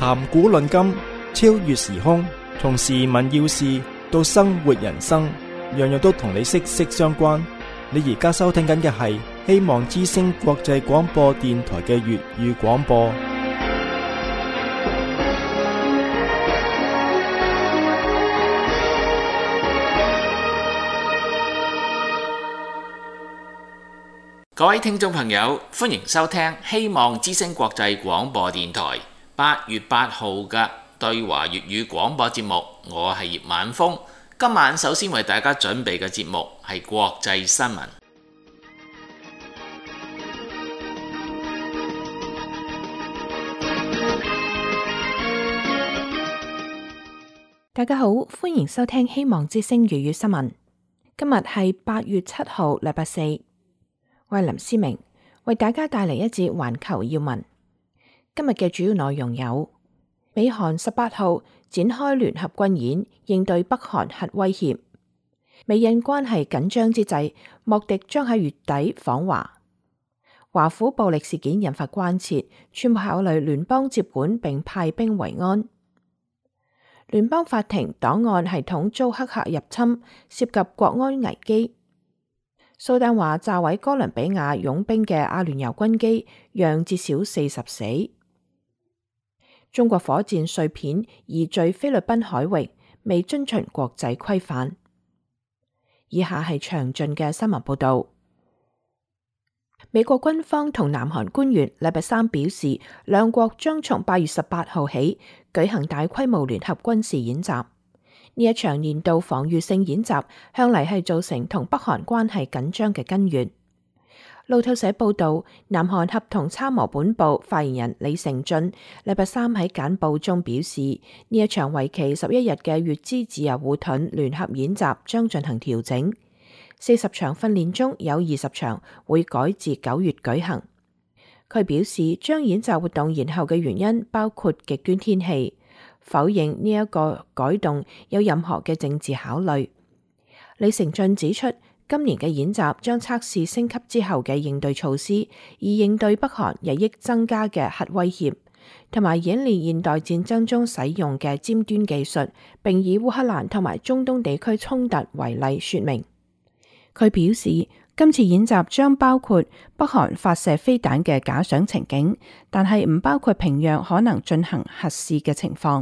談古論今，超越時空，從時聞要事到生活人生，樣樣都同你息息相關。你而家收聽緊嘅係希望之聲國際廣播電台嘅粵語廣播。 各位聽眾朋友，歡迎收聽希望之聲國際廣播電台8月8號嘅對華粵語廣播節目。我係葉晚風，今晚首先為大家準備嘅節目係國際新聞。 大家好，歡迎收聽希望之聲粵語新聞。今日係8月7號，禮拜四。我係林思明，為大家帶嚟一節環球要聞。今日嘅主要內容有：美韓18號展開聯合軍演，應對北韓核威脅；美印關係緊張之際，莫迪將喺月底訪華；華府暴力事件引發關切，川普考慮聯邦接管並派兵維安；聯邦法庭檔案系統遭黑客入侵，涉及國安危機。蘇丹話炸毀哥倫比亞傭兵嘅阿聯酋軍機，讓至少40死。中國火箭碎片移墜菲律賓海域，未遵循國際規範。以下係詳盡嘅新聞報道。美國軍方同南韓官員禮拜三表示，兩國將從8月18號起舉行大規模聯合軍事演習。呢一場年度防禦性演習向嚟係造成同北韓關係緊張嘅根源。路透社報道，南韓合同參謀本部發言人李成俊禮拜三喺簡報中表示，呢一場為期11日嘅乙支自由護盾聯合演習將進行調整，40場訓練中有20場會改至9月舉行。佢表示，將演習活動延後嘅原因包括極端天氣，否認呢一個改動有任何嘅政治考慮。李成俊指出，今年嘅演習將測試升級之後嘅應對措施，以應對北韓日益增加嘅核威脅，同埋演練現代戰爭中使用嘅尖端技術，並以烏克蘭同埋中東地區衝突為例說明。佢表示，今次演習將包括北韓發射飛彈嘅假想情景，但係唔包括平壤可能進行核試嘅情況。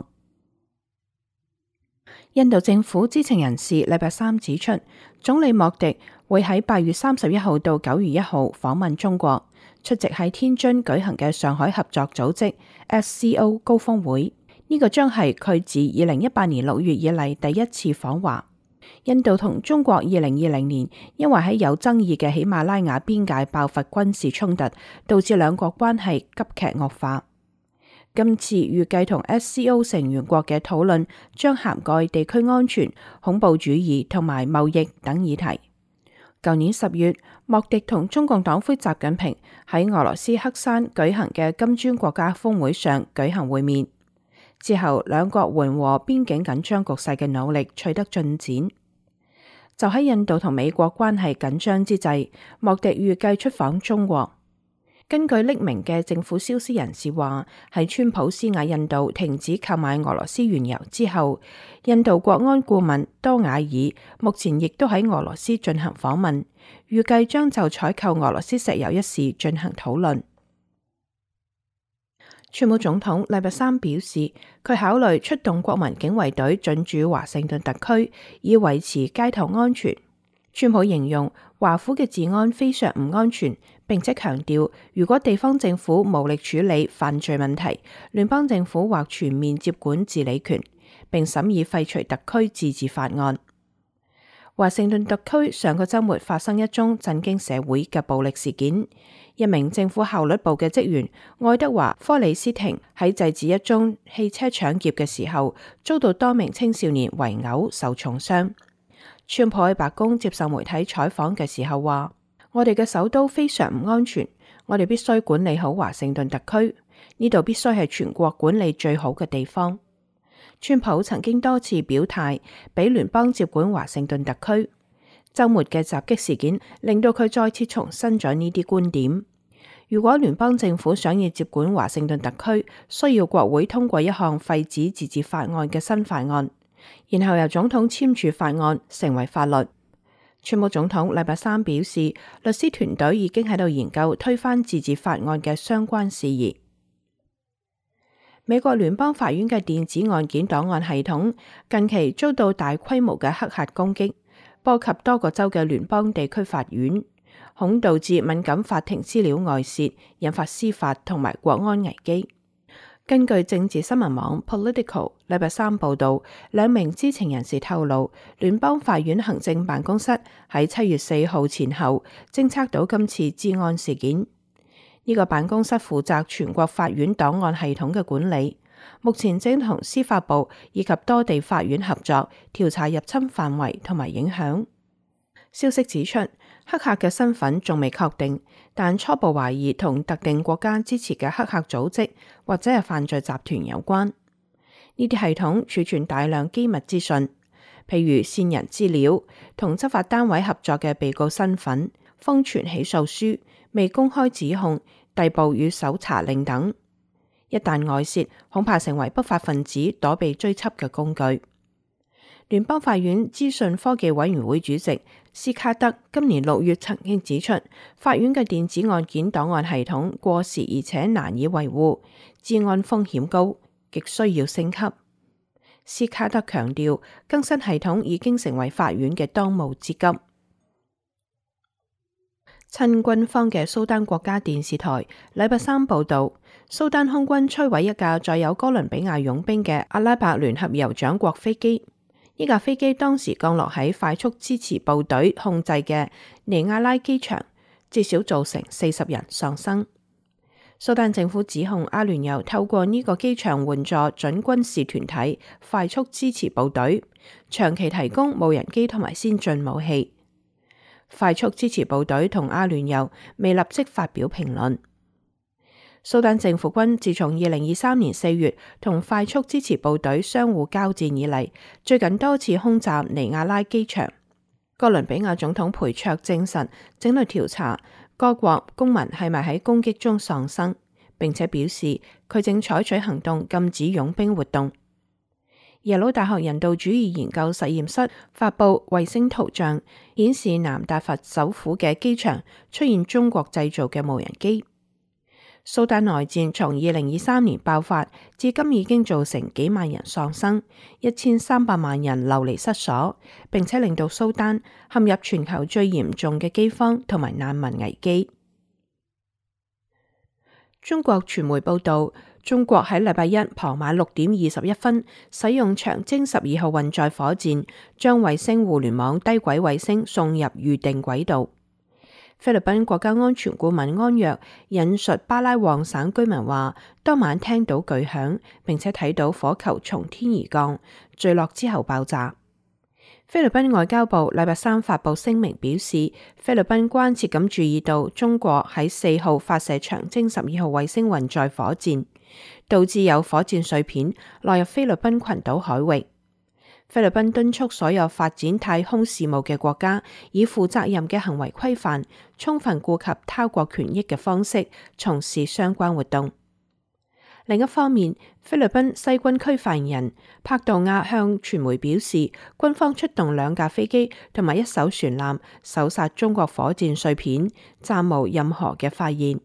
印度政府知情人士禮拜三指出，總理莫迪會喺8月31號到9月1號訪問中國，出席喺天津舉行嘅上海合作組織 SCO 高峰會。呢個將係佢自2018年6月以嚟第一次訪華。印度同中國2020年因為喺有爭議嘅喜馬拉雅邊界爆發軍事衝突，導致兩國關係急劇惡化。今次預計同 SCO 成員國嘅討論將涵蓋地區安全、恐怖主義同埋貿易等議題。舊年10月，莫迪同中共黨魁習近平喺俄羅斯黑山舉行嘅金磚國家峰會上舉行會面，之後兩國緩和邊境緊張局勢嘅努力取得進展。就喺印度同美國關係緊張之際，莫迪預計出訪中國。根據匿名嘅政府消息人士話，喺川普施壓印度停止購買俄羅斯原油之後，印度國安顧問多瓦爾目前亦都喺俄羅斯進行訪問，預計將就採購俄羅斯石油一事進行討論。川普總統禮拜三表示，佢考慮出動國民警衛隊進駐華盛頓特區，以維持街頭安全。川普形容華府嘅治安非常唔安全，並且強調，如果地方政府無力處理犯罪問題，聯邦政府或全面接管治理權，並審議廢除特區自治法案。華盛頓特區上個週末發生一宗震驚社會嘅暴力事件，一名政府效率部嘅職員愛德華·科里斯廷喺制止一宗汽車搶劫嘅時候，遭到多名青少年圍毆，受重傷。川普喺白宮接受媒體採訪嘅時候話：我哋嘅首都非常唔安全，我哋必須管理好華盛頓特區，呢度必須係全國管理最好嘅地方。川普曾經多次表態，俾聯邦接管華盛頓特區。週末嘅襲擊事件令到佢再次重申咗呢啲觀點。 如果聯邦政府想要接管華盛頓特區，需要國會通過一項廢止自治法案嘅新法案，然後由總統簽署法案成為法律。川普總統禮拜三表示，律師團隊已經喺度研究推翻自治法案嘅相關事宜。美國聯邦法院嘅電子案件檔案系統近期遭到大規模嘅黑客攻擊，波及多個州嘅聯邦地區法院，恐導致敏感法庭資料外洩，引發司法同埋國安危機。根據政治新聞網 Political 禮拜三報導，兩名知情人士透露，聯邦法院行政辦公室喺7月4號前後偵測到今次資安事件。呢個辦公室負責全國法院檔案系統嘅管理，目前正同司法部以及多地法院合作調查入侵範圍同埋影響。消息指出，黑客嘅身份仲未確定，但初步懷疑同特定國家支持嘅黑客組織或者係犯罪集團有關。呢啲系統儲存大量機密資訊，譬如線人資料、同執法單位合作嘅被告身份、封存起訴書、未公開指控、逮捕與搜查令等。一旦外泄，恐怕成為不法分子躲避追緝嘅工具。聯邦法院資訊科技委員會主席斯卡德今年6月曾經指出，法院嘅電子案件檔案系統過時而且難以維護，資安風險高，極需要升級。斯卡德強調，更新系統已經成為法院嘅當務之急。親軍方嘅蘇丹國家電視台禮拜三報導，蘇丹空軍摧毀一架載有哥倫比亞傭兵嘅阿拉伯聯合酋長國飛機。呢架飛機當時降落喺快速支持部隊控制嘅尼亞拉機場，至少造成40人喪生。蘇丹政府指控阿聯酋透過呢個機場援助準軍事團體快速支持部隊，長期提供無人機同埋先進武器。快速支持部隊同阿聯酋未立即發表評論。蘇丹政府軍自從2023年4月同快速支持部隊相互交戰以嚟，最近多次空襲尼亞拉機場。哥倫比亞總統裴卓證實正在調查該國公民係咪喺攻擊中喪生，並且表示佢正採取行動禁止傭兵活動。耶魯大學人道主義研究實驗室發布衛星圖像，顯示南達佛首府嘅機場出現中國製造嘅無人機。蘇丹內戰從2023年爆發至今已經造成幾萬人喪生，1300萬人流離失所，並且令到蘇丹陷入全球最嚴重嘅饑荒同埋難民危機。中國傳媒報道，中國喺禮拜一傍晚6點21分使用長征12號運載火箭，將衛星互聯網低軌衛星送入預定軌道。菲律賓國家安全顧問安若引述巴拉旺省居民話，當晚聽到巨響，並且睇到火球從天而降，墜落之後爆炸。菲律賓外交部禮拜三發布聲明表示，菲律賓關切咁注意到中國喺4號發射長征12號衛星運載火箭，導致有火箭碎片落入菲律賓群島海域。菲律賓敦促所有發展太空事務嘅國家，以負責任嘅行為規範，充分顧及他國權益嘅方式，從事相關活動。另一方面，菲律賓西軍區發言人帕杜亞向傳媒表示，軍方出動2架飛機同埋1艘船艦，搜殺中國火箭碎片，暫無任何嘅發現。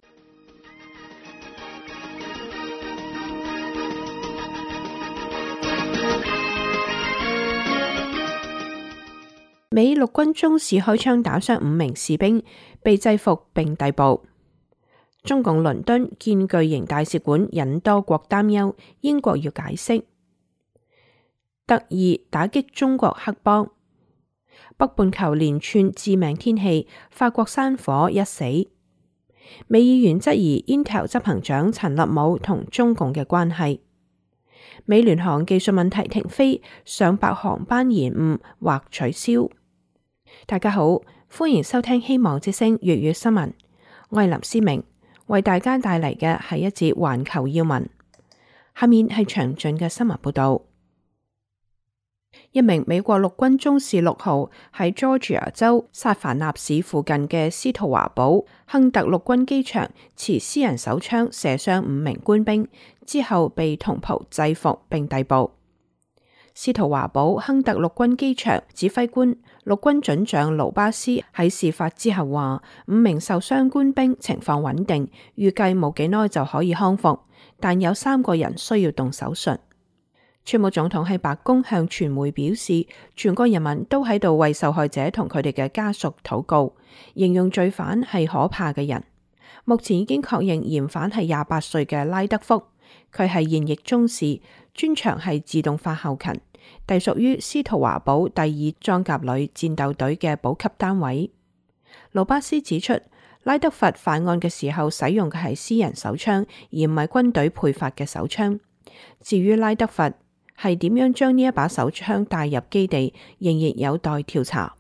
美陸軍中士開槍打傷5名士兵，被制服並逮捕。中共倫敦建巨型大使館引多國擔憂，英國要解釋。特意打擊中國黑幫。北半球連串致命天氣，法國山火1死。美議員質疑 Intel 執行長陳立武同中共嘅關係。美聯航技術問題停飛，上百航班延誤或取消。大家好，歡迎收聽希望之聲粵語新聞，我係林思明，為大家帶嚟嘅係一節環球要聞。下面係詳盡嘅新聞報道。 一名美國陸軍中士6號喺 Georgia 州薩凡納市附近嘅斯圖華堡亨特陸軍機場持私人手槍射傷5名官兵，之後被同袍制服並逮捕。斯圖華堡亨特陸軍機場指揮官陸軍准將盧巴斯喺事發之後話，5名受傷官兵情況穩定，預計冇幾耐就可以康復，但有3個人需要動手術。川普總統喺白宮向傳媒表示，全國人民都喺度為受害者同佢哋嘅家屬禱告，形容罪犯係可怕嘅人。目前已經確認嫌犯係28歲嘅拉德福，佢係現役中士，專長係自動化後勤，隸屬於斯圖華堡第2裝甲旅戰鬥隊嘅補給單位。盧巴斯指出，拉德福犯案嘅時候使用嘅係私人手槍，而唔係軍隊配發嘅手槍。至於拉德福係點樣將呢一把手槍帶入基地，仍然有待調查。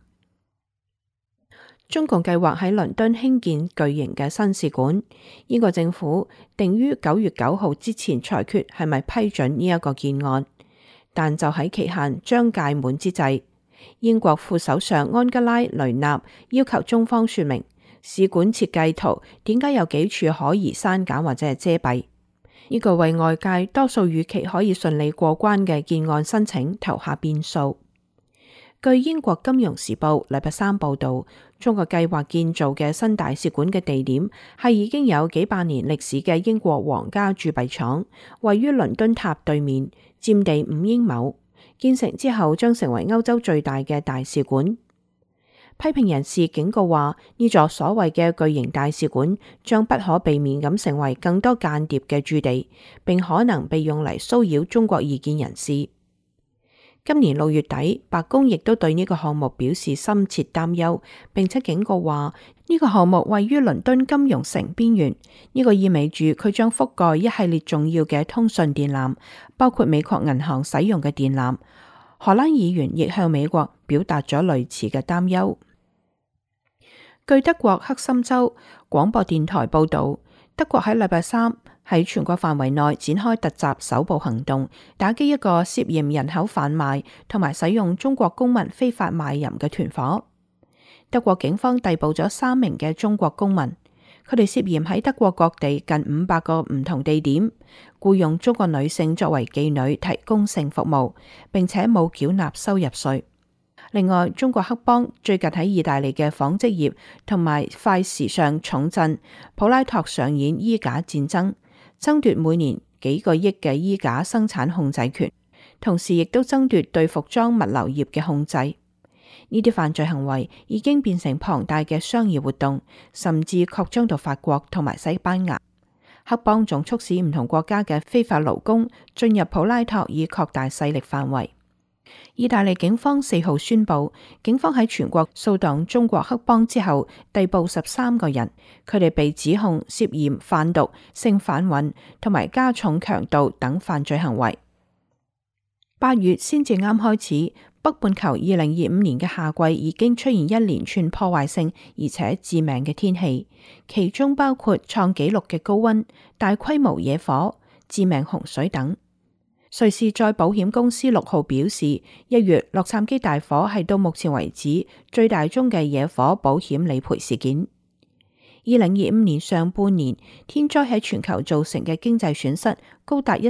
中共計劃喺倫敦興建巨型嘅新使館，英國政府定於9月9號之前裁決係咪批准呢一個建案，但就喺期限將屆滿之際，英國副首相安吉拉·雷納要求中方說明使館設計圖點解有幾處可疑刪減或者係遮蔽。呢個為外界多數預期可以順利過關嘅建案申請投下變數。據英國金融時報禮拜3報道，中國計劃建造嘅新大使館嘅地點係已經有幾百年歷史嘅英國皇家鑄幣廠，位於倫敦塔對面，佔地5英畝。建成之後將成為歐洲最大嘅大使館。批評人士警告話，呢座所謂嘅巨型大使館將不可避免咁成為更多間諜嘅駐地，並可能被用嚟騷擾中國異見人士。今年6月底，白宮亦都對呢個項目表示深切擔憂，並且警告話呢個項目位於倫敦金融城邊緣，呢個意味住佢將覆蓋一系列重要嘅通訊電纜，包括美國銀行使用嘅電纜。荷蘭議員亦向美國表達咗類似嘅擔憂。據德國黑森州廣播電台報道，德國喺禮拜3喺全國範圍內展開突襲搜捕行動，打擊一個涉嫌人口販賣同埋使用中國公民非法賣淫嘅團夥。德國警方逮捕咗3名嘅中國公民，佢哋涉嫌喺德國各地近500個唔同地點僱用中國女性作為妓女提供性服務，並且冇繳納收入稅。另外，中國黑幫最近喺意大利嘅紡織業同埋快時尚重鎮普拉托上演衣架戰爭，爭奪每年幾個億嘅衣架生產控制權，同時亦都爭奪對服裝物流業嘅控制。呢啲犯罪行為已經變成龐大嘅商業活動，甚至擴張到法國同埋西班牙。黑幫仲促使唔同國家嘅非法勞工進入普拉托以擴大勢力範圍。意大利警方4號宣布，警方喺全國掃蕩中國黑幫之後，逮捕13個人，佢哋被指控涉嫌販毒、性販運同埋加重強盜等犯罪行為。8月先至啱開始，北半球2025年嘅夏季已經出現一連串破壞性而且致命嘅天氣，其中包括創紀錄嘅高溫、大規模野火、致命洪水等。瑞士再保險公司6號表示，1月洛杉磯大火係到目前為止最大宗嘅野火保險理賠事件。2025年上半年，天災喺全球造成嘅經濟損失高達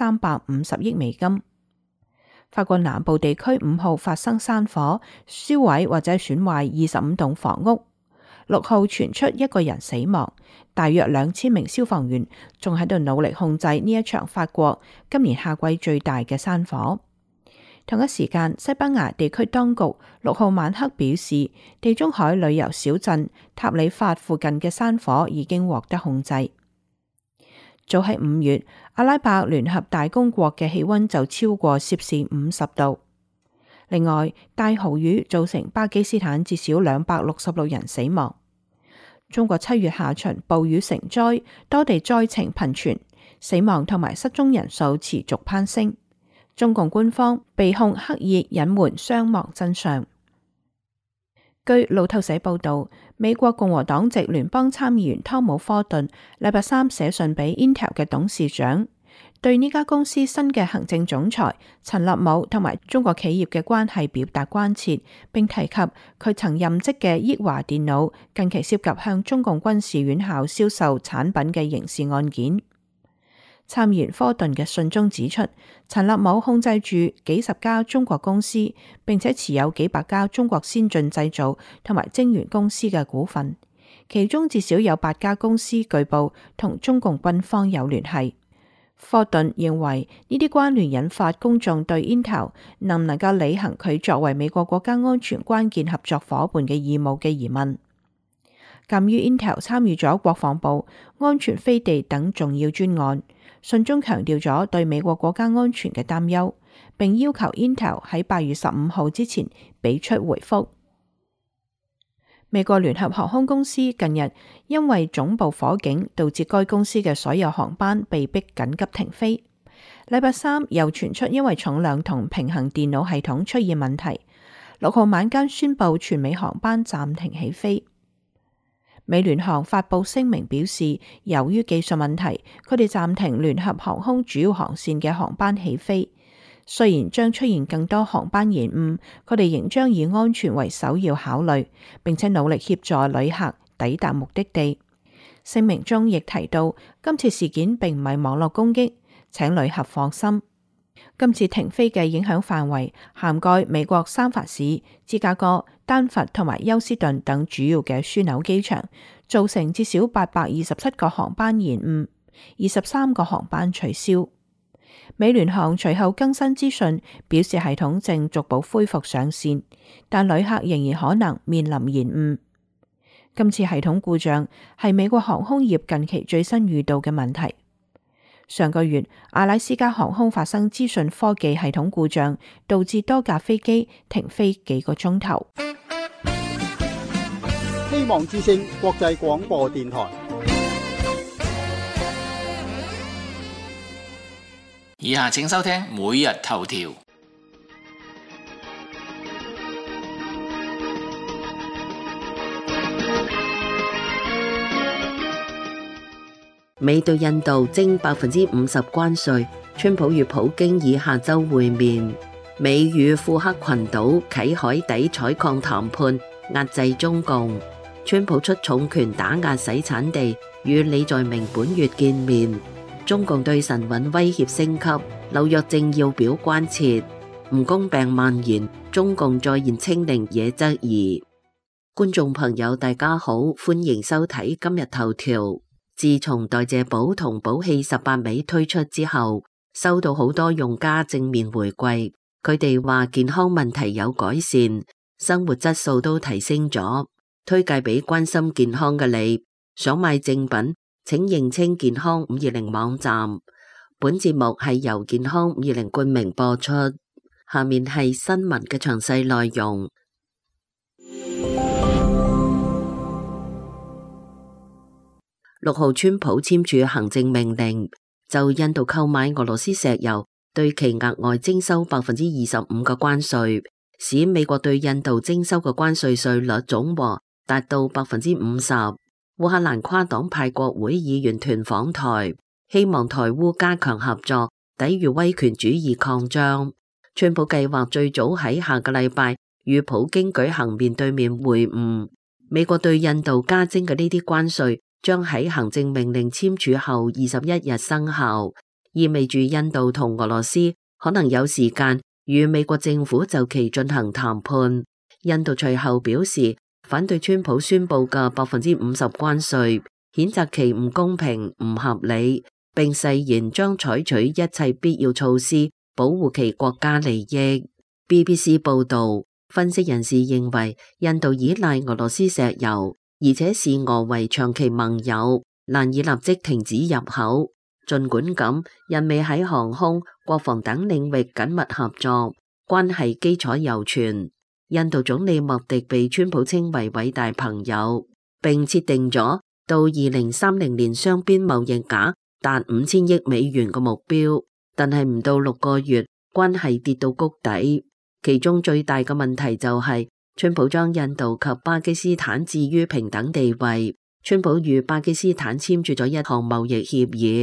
1350億美金。法國南部地區5號發生山火，燒毀或者損壞25棟房屋。6號傳出1個人死亡，大約2000名消防員仲喺度努力控制呢一場法國今年夏季最大嘅山火。同一時間，西班牙地區當局6號晚黑表示，地中海旅遊小鎮塔里法附近嘅山火已經獲得控制。早喺5月，阿拉伯聯合大公國嘅氣溫就超過攝氏50度。另外，大豪雨造成巴基斯坦至少266人死亡。中國7月下旬暴雨成災，多地災情頻傳，死亡同埋失蹤人數持續攀升。中共官方被控刻意隱瞞傷亡真相。據路透社報道，美國共和黨籍聯邦參議員湯姆·科頓禮拜3寫信俾 Intel 嘅董事長， 對呢家公司新嘅行政總裁陳立武同埋中國企業嘅關係表達關切，並提及佢曾任職嘅益華電腦近期涉及向中共軍事院校銷售產品嘅刑事案件。參議員科頓嘅信中指出，陳立武控制住幾十家中國公司，並且持有幾百家中國先進製造同埋晶圓公司嘅股份，其中至少有8家公司據報同中共軍方有聯繫。科頓認為呢啲關聯引發公眾對 Intel 能唔能夠履行佢作為美國國家安全關鍵合作夥伴嘅義務嘅疑問。鑑於 Intel 參與咗國防部、安全飛地等重要專案，信中強調咗對美國國家安全嘅擔憂，並要求 Intel 喺8月15號之前俾出回覆。美國聯合航空公司近日因為總部火警導致該公司嘅所有航班被迫緊急停飛。禮拜三又傳出因為重量同平衡電腦系統出現問題，6號晚間宣布全美航班暫停起飛。美聯航發布聲明表示，由於技術問題，佢哋暫停聯合航空主要航線嘅航班起飛。雖然將出現更多航班延誤，佢哋仍將以安全為首要考慮，並且努力協助旅客抵達目的地。聲明中亦提到，今次事件並唔係網絡攻擊，請旅客放心。今次停飛嘅影響範圍涵蓋美國三藩市、芝加哥、丹佛同埋休斯頓等主要嘅樞紐機場，造成至少827個航班延誤，23個航班取消。美聯航隨後更新資訊，表示系統正逐步恢復上線，但旅客仍然可能面臨延誤。今次系統故障係美國航空業近期最新遇到嘅問題。上個月，阿拉斯加航空發生資訊科技系統故障，導致多架飛機停飛幾個鐘頭。 希望之聲國際廣播電台。 以下請收聽每日頭條。 美對印度徵50%關稅，川普與普京以下周會面。美與庫克群島啟海底採礦談判，壓制中共。川普出重拳打壓洗產地，與李在明本月見面。中共對神韻威脅升級，紐約政要表關切。蜈蚣病蔓延，中共再現清零惹質疑。觀眾朋友大家好，歡迎收睇今日頭條。自從代謝寶同寶氣18味推出之後，收到好多用家正面回饋，佢哋話健康問題有改善，生活質素都提升咗，推介俾關心健康嘅你。想買正品，請認清健康520網站。本節目係由健康520冠名播出。下面係新聞嘅詳細內容。6號川普簽署行政命令，就印度購買俄羅斯石油對其額外徵收25%嘅關稅，使美國對印度徵收嘅關稅稅率總和達到50%。烏克蘭跨黨派國會議員團訪台，希望台烏加強合作，抵禦威權主義擴張。川普計劃最早喺下個禮拜與普京舉行面對面會晤。美國對印度加徵嘅呢啲關稅將喺行政命令簽署後21日生效，意味住印度同俄羅斯可能有時間與美國政府就其進行談判。印度隨後表示反對川普宣布嘅50%關稅，譴責其唔公平、唔合理，並誓言將採取一切必要措施保護其國家利益。BBC 報導，分析人士認為印度依賴俄羅斯石油，而且視俄為長期盟友，難以立即停止入口。儘管咁，印美喺航空、國防等領域緊密合作，關係基礎猶存。印度總理莫迪被川普稱為偉大朋友，並設定咗到2030年雙邊貿易額達5000億美元嘅目標，但係唔到6個月，關係跌到谷底。其中最大嘅問題就係川普將印度及巴基斯坦置於平等地位。川普與巴基斯坦簽署咗一項貿易協議，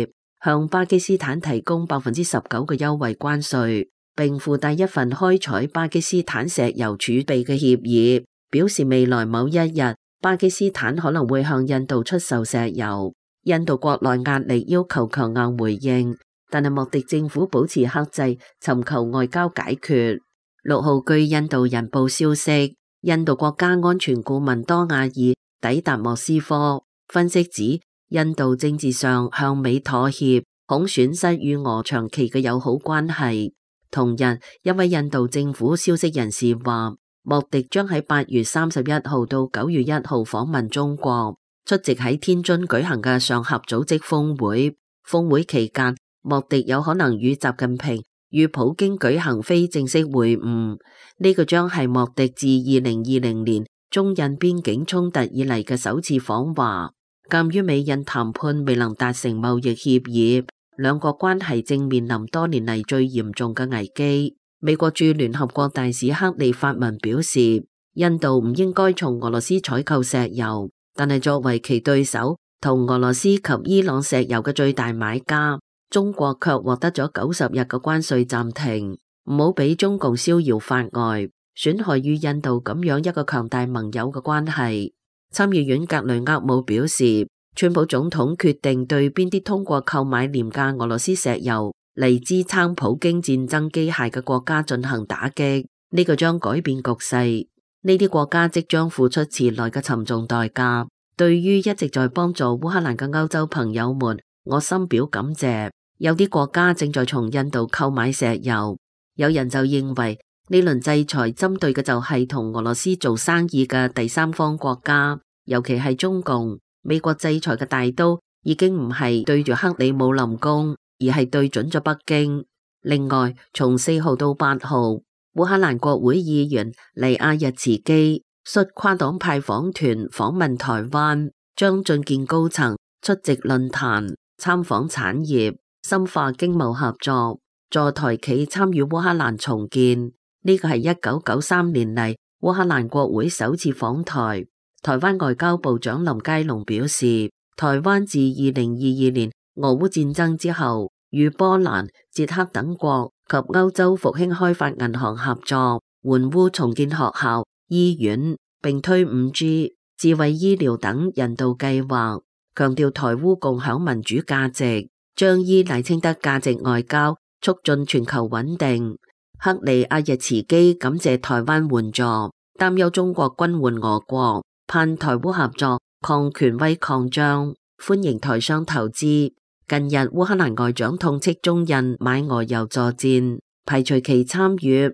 向巴基斯坦提供19%嘅優惠關稅，並附帶一份開採巴基斯坦石油儲備嘅協議，表示未來某一日巴基斯坦可能會向印度出售石油。印度國內壓力要求強硬回應，但係莫迪政府保持克制，尋求外交解決。6號據印度人報消息，印度國家安全顧問多亞爾抵達莫斯科，分析指印度政治上向美妥協，恐損失與俄長期嘅友好關係。同日，一位印度政府消息人士話，莫迪將喺8月31號到9月1號訪問中國，出席喺天津舉行嘅上合組織峰會。峰會期間，莫迪有可能與習近平與普京舉行非正式會晤，呢個將係莫迪自2020年中印邊境衝突以嚟嘅首次訪華。鑒於美印談判未能達成貿易協議，兩國關係正面臨多年嚟最嚴重嘅危機。美國駐聯合國大使克利發文表示，印度唔應該從俄羅斯採購石油，但係作為其對手同俄羅斯及伊朗石油嘅最大買家，中國卻獲得咗90日嘅關稅暫停。唔好俾中共逍遙法外，損害與印度咁樣一個強大盟友嘅關係。參議院格雷厄姆表示，川普總統決定對邊啲通過購買廉價俄羅斯石油嚟支撐普京戰爭機械嘅國家進行打擊，呢個將改變局勢。呢啲國家即將付出遲來嘅沉重代價。對於一直在幫助烏克蘭嘅歐洲朋友們，我深表感謝。有啲國家正在從印度購買石油，有人就認為呢輪制裁針對嘅就係同俄羅斯做生意嘅第三方國家，尤其係中共。美國制裁嘅大刀已經唔係對住克里姆林宮，而係對準咗北京。另外，從4號到8號，烏克蘭國會議員尼亞日茨基率跨黨派訪團訪問台灣，將進見高層，出席論壇，參訪產業，深化經貿合作，助台企參與烏克蘭重建。呢個係1993年嚟烏克蘭國會首次訪台。台灣外交部長林佳龍表示，台灣自2022年俄烏戰爭之後，與波蘭、捷克等國及歐洲復興開發銀行合作，援烏重建學校、醫院，並推5G、智慧醫療等人道計劃，強調台烏共享民主價值，將依賴清德價值外交，促進全球穩定。克里亞日茨基感謝台灣援助，擔憂中國軍援俄國，盼台烏合作抗權威擴張，歡迎台商投資。近日烏克蘭外長痛斥中印買俄油助戰，排除其參與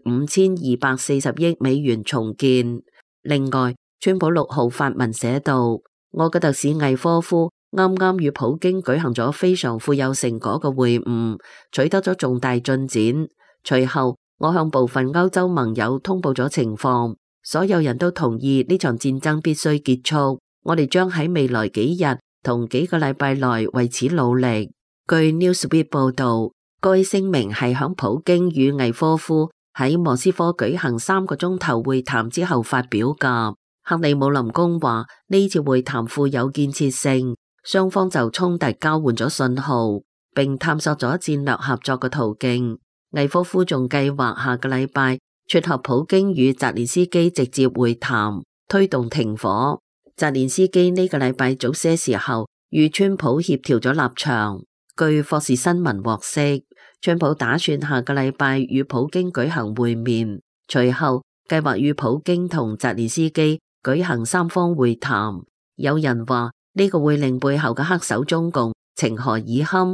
5240億美元重建。另外，川普6號發文寫道，我嘅特使魏科夫啱啱與普京舉行咗非常富有成果嘅會晤，取得咗重大進展。隨後我向部分歐洲盟友通報咗情況，所有人都同意呢場戰爭必須結束。我哋將喺未來幾日同幾個禮拜內為此努力。據 Newsweek 報道，該聲明係響普京與魏科夫喺莫斯科舉行3個鐘頭會談之後發表㗎。克里姆林宮話呢次會談富有建設性，雙方就衝突交換咗信號，並探索咗戰略合作嘅途徑。魏科夫仲計劃下個禮拜撮合普京與澤連斯基直接會談，推動停火。澤連斯基呢個禮拜早些時候與川普協調咗立場。據霍士新聞獲悉，川普打算下個禮拜與普京舉行會面，隨後計劃與普京同澤連斯基舉行3方會談。有人話呢個會令背後嘅黑手中共情何以堪。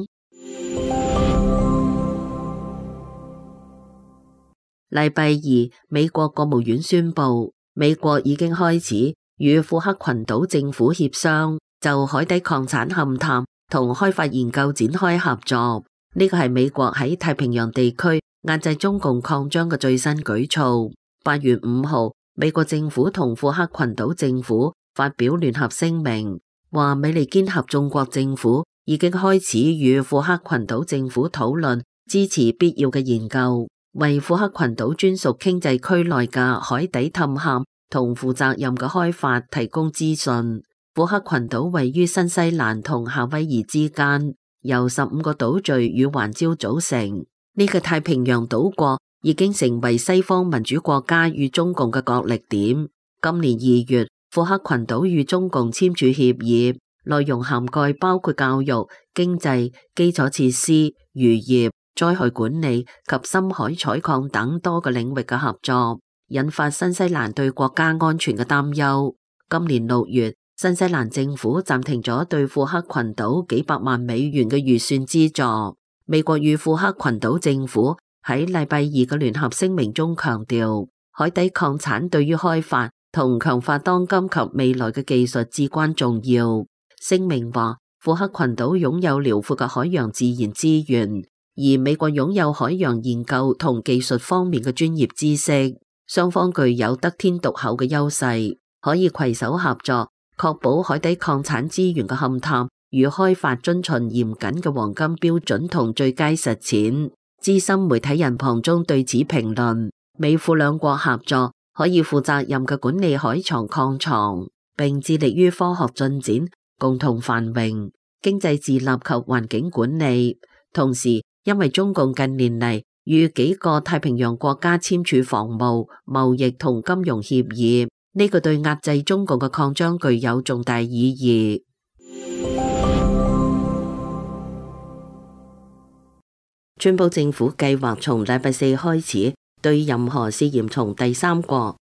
禮拜二，美國國務院宣布，美國已經開始與庫克群島政府協商，就海底礦產勘探同開發研究展開合作。呢個係美國喺太平洋地區壓制中共擴張嘅最新舉措。8月5號，美國政府同庫克群島政府發表聯合聲明，話美利堅合眾國政府已經開始與庫克群島政府討論支持必要嘅研究，為庫克群島專屬經濟區內嘅海底探勘同負責任嘅開發提供資訊。庫克群島位於新西蘭同夏威夷之間， 由15個島嶼與環礁組成。呢個太平洋島國已經成為西方民主國家與中共嘅角力點。今年2月，庫克群島與中共簽署協議，內容涵蓋包括教育、經濟、基礎設施、漁業、災害管理及深海採礦等多個領域嘅合作，引發新西蘭對國家安全嘅擔憂。今年6月，新西蘭政府暫停咗對庫克群島幾百萬美元嘅預算資助。美國與庫克群島政府喺禮拜二嘅聯合聲明中強調，海底礦產對於開發同強化當今及未來嘅技術至關重要。聲明話，庫克群島擁有遼闊嘅海洋自然資源，而美國擁有海洋研究同技術方面嘅專業知識，雙方具有得天獨厚嘅優勢，可以攜手合作，確保海底礦產資源嘅勘探與開發遵循嚴謹嘅黃金標準同最佳實踐。資深媒體人龐中對此評論，美庫兩國合作可以負責任嘅管理海床礦床，並致力於科學進展、共同繁榮、經濟自立及環境管理。同時，因為中共近年嚟與幾個太平洋國家簽署防務、貿易同金融協議，呢個對壓制中共嘅擴張具有重大意義。川普政府計劃從禮拜4開始，對任何涉嫌從第三國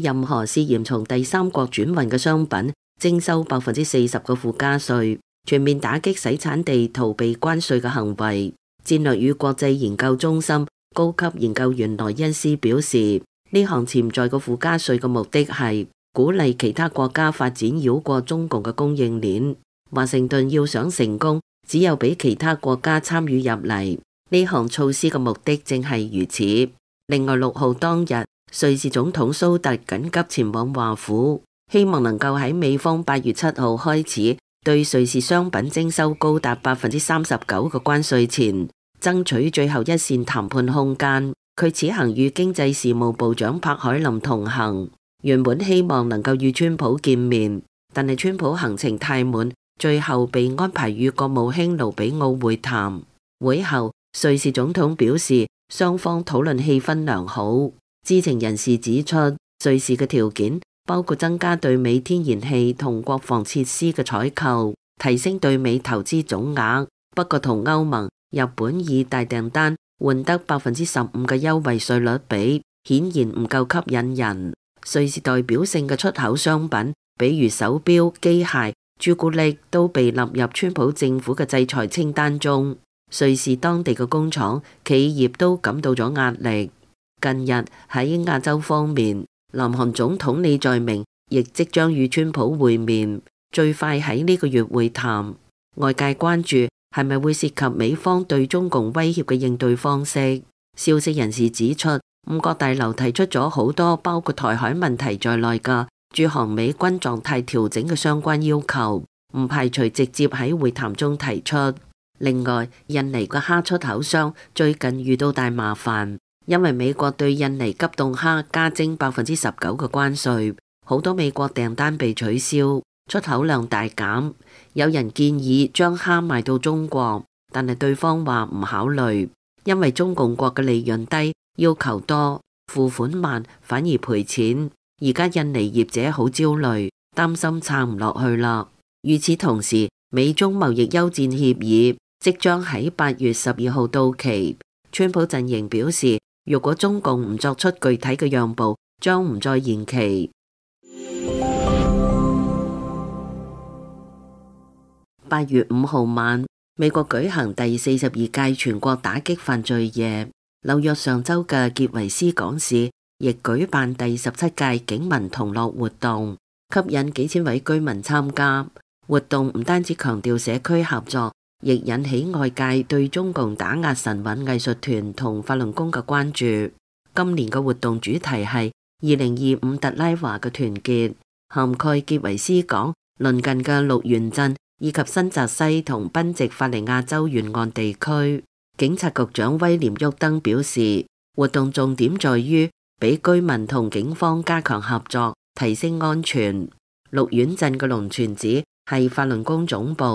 轉運嘅商品徵收40%嘅附加稅，全面打擊洗產地逃避關稅嘅行為。戰略與國際研究中心高級研究員萊恩斯表示，呢項潛在嘅附加稅嘅目的係鼓勵其他國家發展繞過中共嘅供應鏈。華盛頓要想成功，只有俾其他國家參與入嚟。呢項措施嘅目的正係如此。另外，6號當日，瑞士總統蘇特緊急前往華府，希望能夠喺美方8月7號開始對瑞士商品徵收高達39%嘅關稅前，爭取最後一線談判空間。佢此行與經濟事務部長柏海林同行，原本希望能夠與川普見面，但係川普行程太滿，最後被安排與國務卿盧比奧會談。會後，瑞士總統表示，雙方討論氣氛良好。知情人士指出，瑞士嘅條件包括增加對美天然氣同國防設施嘅採購，提升對美投資總額。不過同歐盟、日本以大訂單換得15%嘅優惠稅率比，顯然唔夠吸引人。瑞士代表性嘅出口商品，比如手錶、機械、朱古力，都被納入川普政府嘅制裁清單中。瑞士當地嘅工廠、企業都感到咗壓力。近日喺亞洲方面，南韓總統李在明亦即將與川普會面，最快喺呢個月會談。外界關注係咪會涉及美方對中共威脅嘅應對方式。消息人士指出，5角大樓提出咗好多包括台海問題在內嘅駐韓美軍狀態調整嘅相關要求，唔排除直接喺會談中提出。另外，印尼嘅蝦出口商最近遇到大麻煩，因為美國對印尼急凍蝦加徵19%嘅關稅，好多美國訂單被取消，出口量大減。有人建議將蝦賣到中國，但係對方話唔考慮，因為中共國嘅利潤低，要求多，付款慢，反而賠錢。而家印尼業者好焦慮，擔心撐唔落去啦。與此同時，美中貿易休戰協議即將喺8月12號到期。川普陣營表示，如果中共唔作出具體嘅讓步，將唔再延期。8月5號晚，美國舉行第42屆全國打擊犯罪夜。紐約上州嘅傑維斯港市亦舉辦第17屆警民同樂活動，吸引幾千位居民參加。活動唔單止強調社區合作，亦引起外界對中共打壓神韻藝術團同法輪功嘅關注。今年嘅活動主題係2025特拉華嘅團結，涵蓋傑維斯港、鄰近嘅鹿園鎮以及新澤西同賓夕法尼亞州沿岸地區。警察局長威廉沃登表示，活動重點在於俾居民同警方加強合作，提升安全。鹿園鎮嘅龍泉寺係法輪功總部，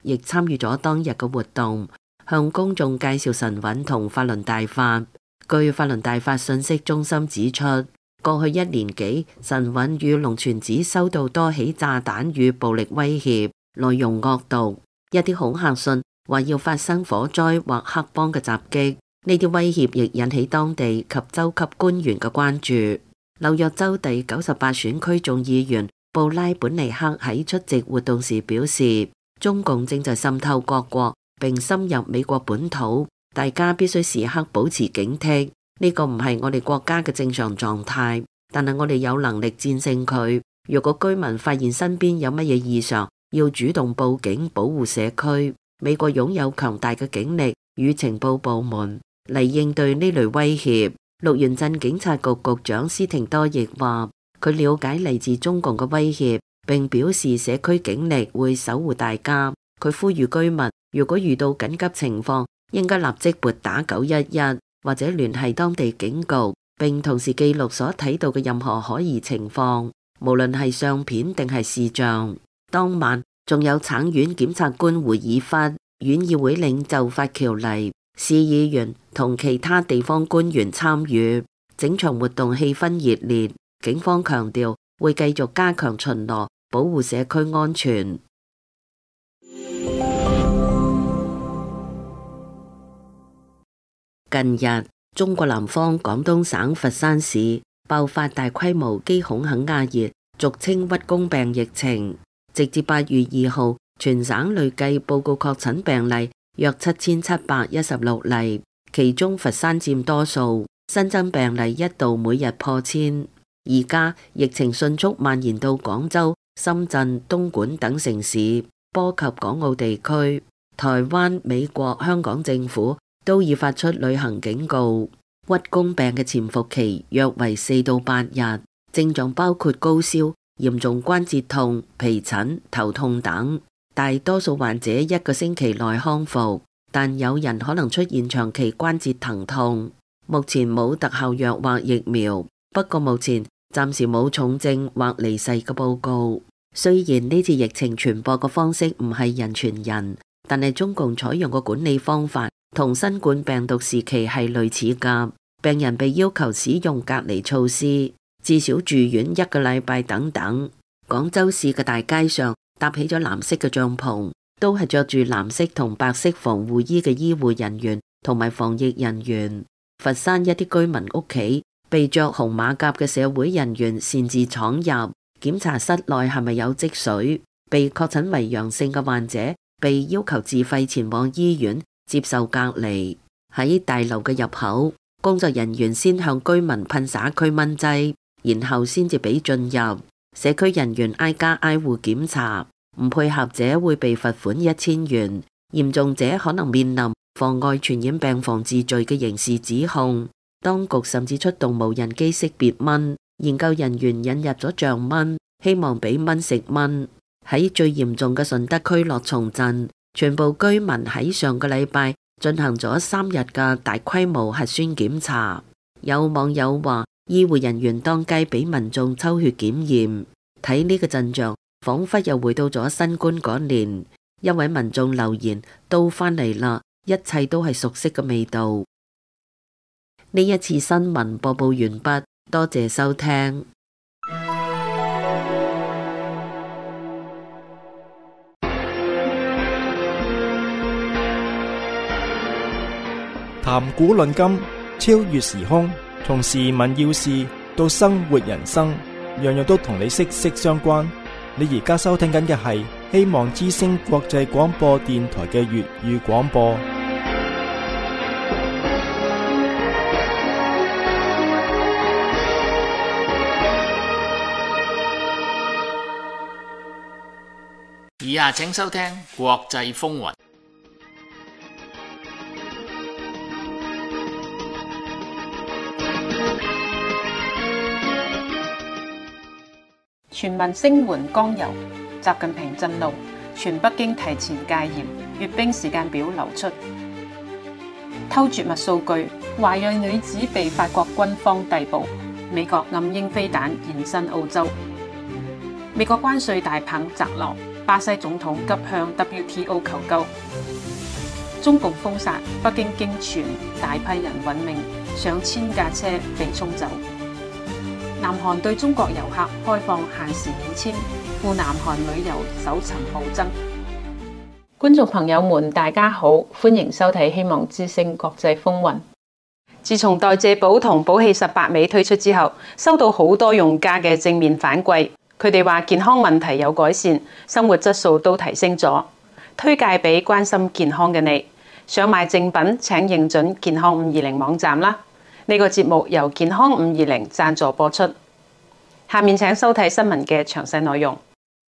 亦參與咗當日嘅活動，向公眾介紹晨運同法輪大法。據法輪大法信息中心指出，過去1年幾，晨運與龍泉寺收到多起炸彈與暴力威脅，內容惡毒，一啲恐嚇信話要發生火災或黑幫嘅襲擊。呢啲威脅亦引起當地及州級官員嘅關注。紐約州第98選區眾議員布拉本尼克喺出席活動時表示，中共正在滲透各國並深入美國本土，大家必須時刻保持警惕。呢個唔係我哋國家嘅正常狀態，但係我哋有能力戰勝佢。如果居民發現身邊有乜嘢異常，要主動報警保護社區。美國擁有強大嘅警力與情報部門嚟應對呢類威脅。鹿園鎮警察局局長斯廷多亦話，佢了解嚟自中共嘅威脅，並表示社區警力會守護大家。佢呼籲居民，如果遇到緊急情況，應該立即撥打911或者聯繫當地警局，並同時記錄所睇到嘅任何可疑情況，無論係相片定係視像。當晚仲有橙縣檢察官胡爾弗、縣議會領袖法喬尼、市議員同其他地方官員參與，整場活動氣氛熱烈。警方強調會繼續加強巡邏，保護社區安全。近日，中國南方廣東省佛山市爆發大規模基孔肯亞熱，俗稱屈公病疫情。直至8月2號，全省累計報告確診病例約7716例，其中佛山佔多數，新增病例一度每日破千。而家疫情迅速蔓延到廣州、深圳、東莞等城市，波及港澳地區。台灣、美國、香港政府都已發出旅行警告。屈公病嘅潛伏期約為4到8日，症狀包括高燒、嚴重關節痛、皮疹、頭痛等。大多數患者1個星期內康復，但有人可能出現長期關節疼痛。目前冇特效藥或疫苗，不過目前暫時冇重症或離世嘅報告。雖然呢次疫情傳播嘅方式唔係人傳人，但係中共採用嘅管理方法同新冠病毒時期係類似㗎。病人被要求使用隔離措施，至少住院1個禮拜等等。廣州市嘅大街上搭起咗藍色嘅帳篷，都係着住藍色同白色防護衣嘅醫護人員同埋防疫人員。佛山一啲居民屋企被着紅馬甲嘅社會人員擅自闖入，檢查室內係咪有積水。被確診為陽性嘅患者被要求自費前往醫院接受隔離。喺大樓嘅入口，工作人員先向居民噴灑驅蚊劑，然後先至俾進入。社區人員挨家挨戶檢查，唔配合者會被罰款1000元，嚴重者可能面臨妨礙傳染病防治罪嘅刑事指控。當局甚至出動無人機識別蚊，研究人員引入咗象蚊，希望俾蚊食蚊。喺最嚴重嘅順德區樂松鎮，全部居民喺上個禮拜進行咗3日嘅大規模核酸檢查。有網友話，醫護人員當街俾民眾抽血檢驗，睇呢個陣象，仿佛又回到咗新冠嗰年。一位民眾留言：都返嚟啦，一切都係熟悉嘅味道。呢一次新聞播報完畢，多謝收聽。 談古論今，超越時空，從時聞要事到生活人生，樣樣都同你息息相關。你而家收聽緊嘅係希望之聲國際廣播電台嘅粵語廣播。 以下請收聽國際風雲。 全民聲援剛柔，習近平震怒，全北京提前戒嚴，閱兵時間表流出。偷絕密數據，華裔女子被法國軍方逮捕。美國暗鷹飛彈延伸澳洲。美國關稅大棒砸落巴西總統急向 WTO 求救。中共封殺，北京驚傳大批人殞命，上千架車被沖走。南韓對中國遊客開放限時免簽，赴南韓旅遊搜尋暴增。觀眾朋友們，大家好，歡迎收睇《希望之聲國際風雲》。自從代謝寶同寶氣18美推出之後，收到好多用家嘅正面反饋，佢哋話健康問題有改善，生活質素都提升咗，推介俾關心健康嘅你。想買正品請認準健康520網站啦。呢個節目由健康520贊助播出。下面請收睇新聞嘅詳細內容。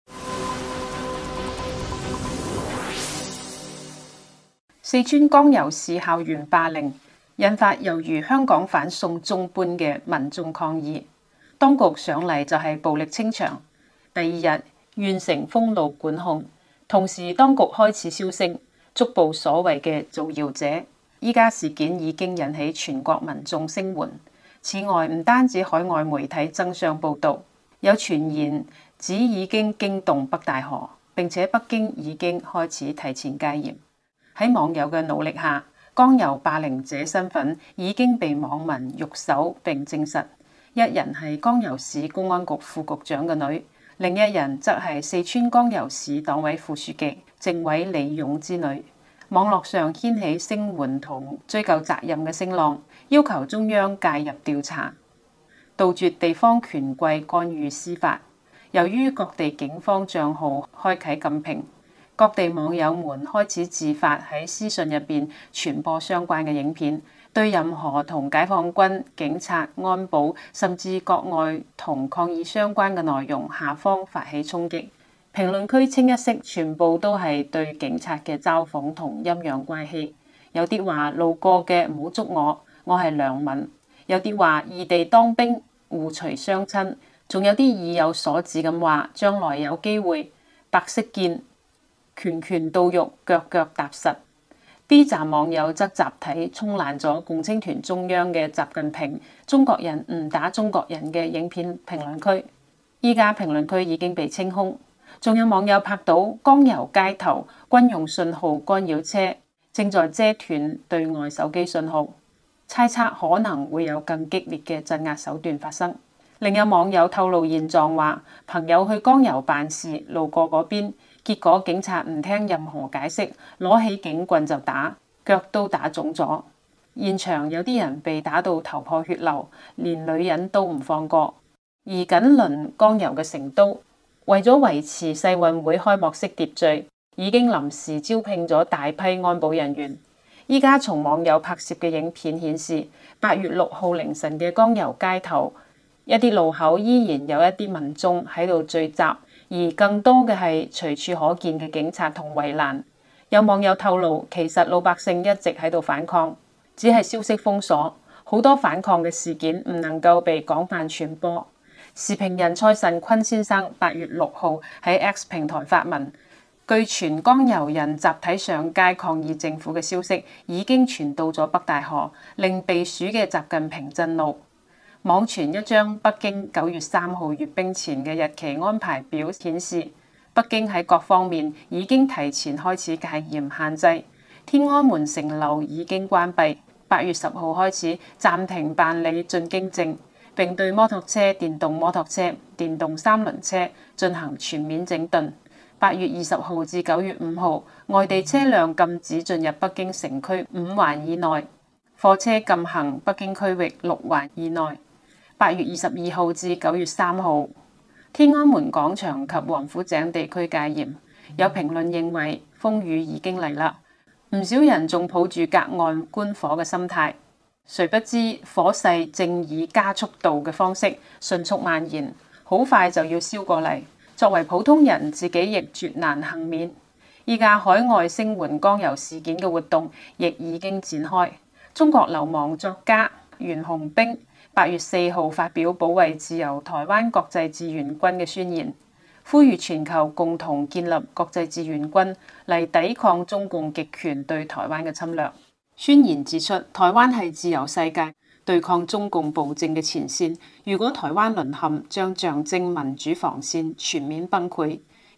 四川江油市校園霸凌引發猶如香港反送中般嘅民眾抗議，當局上嚟就係暴力清場。第二日縣城封路管控，同時當局開始銷聲，捉捕所謂嘅造謠者。依家事件已經引起全國民眾聲援。此外，唔單止海外媒體爭相報導，有傳言指已經驚動北戴河，並且北京已經開始提前戒嚴。喺網友嘅努力下，江油霸凌者身份已經被網民肉搜並證實。一人係江油市公安局副局長嘅女，另一人則係四川江油市黨委副書記政委李勇之女。網絡上掀起聲援同追究責任嘅聲浪，要求中央介入調查，杜絕地方權貴干預司法。由於各地警方帳號開啟禁評，各地網友們開始自發喺私信入邊傳播相關嘅影片，對任何同解放軍、警察、安保甚至國外同抗議相關嘅內容下方發起衝擊。評論區清一色全部都係對警察嘅嘲諷同陰陽怪氣，有啲話路過嘅唔好捉我係良民；有啲話異地當兵互除雙親，仲有啲意有所指咁話將來有機會白色劍拳拳到肉，腳腳踏實。B 站網友則集體衝爛咗共青團中央嘅習近平中國人唔打中國人嘅影片評論區，依家評論區已經被清空。仲有網友拍到江油街頭軍用信號干擾車正在遮斷對外手機信號，猜測可能會有更激烈嘅鎮壓手段發生。另有網友透露現狀話，朋友去江油辦事，路過嗰邊，結果警察唔聽任何解釋，攞起警棍就打，腳都打腫咗。現場有啲人被打到頭破血流，連女人都唔放過。而緊鄰江油嘅成都，為咗維持世運會開幕式秩序，已經臨時招聘咗大批安保人員。依家從網友拍攝嘅影片顯示，8月6號凌晨嘅江油街頭，一啲路口依然有一啲民眾喺度聚集，而更多嘅係隨處可見嘅警察同圍欄。有網友透露，其實老百姓一直喺度反抗，只係消息封鎖，好多反抗嘅事件唔能夠被廣泛傳播。時評人蔡慎坤先生8月6號喺 X 平台發文，據傳江油人集體上街抗議政府嘅消息已經傳到咗北戴河，令避暑嘅習近平震怒。網傳一張北京9月3號閱兵前嘅日期安排表顯示，北京喺各方面已經提前開始戒嚴限制，天安門城樓已經關閉，8月10號開始暫停辦理進京證，並對摩托車、電動摩托車、電動三輪車進行全面整頓。8月20號至9月5號，外地車輛禁止進入北京城區5環以內，貨車禁行北京區域6環以內。8月22號至9月3號，天安門廣場及王府井地區戒嚴。有評論認為風雨已經嚟啦，唔少人仲抱住隔岸觀火嘅心態。誰不知火勢正以加速度嘅方式迅速蔓延，好快就要燒過嚟。作為普通人，自己亦絕難幸免。依家海外聲援江油事件嘅活動亦已經展開。中國流亡作家袁弘冰8月4號發表保衛自由台灣國際志願軍嘅宣言，呼籲全球共同建立國際志願軍嚟抵抗中共極權對台灣嘅侵略。宣言指出，台灣係自由世界對抗中共暴政嘅前線，如果台灣淪陷，將象徵民主防線全面崩潰。